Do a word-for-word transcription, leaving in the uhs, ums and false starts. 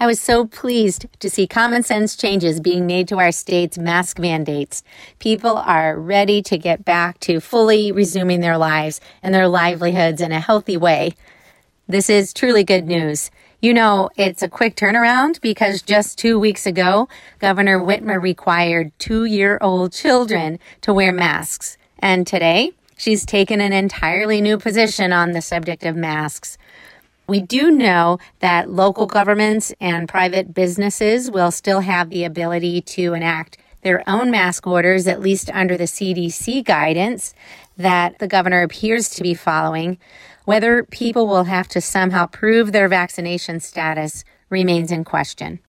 I was so pleased to see common sense changes being made to our state's mask mandates. People are ready to get back to fully resuming their lives and their livelihoods in a healthy way. This is truly good news. You know, it's a quick turnaround because just two weeks ago, Governor Whitmer required two-year-old children to wear masks. And today, she's taken an entirely new position on the subject of masks. We do know that local governments and private businesses will still have the ability to enact their own mask orders, at least under the C D C guidance that the governor appears to be following. Whether people will have to somehow prove their vaccination status remains in question.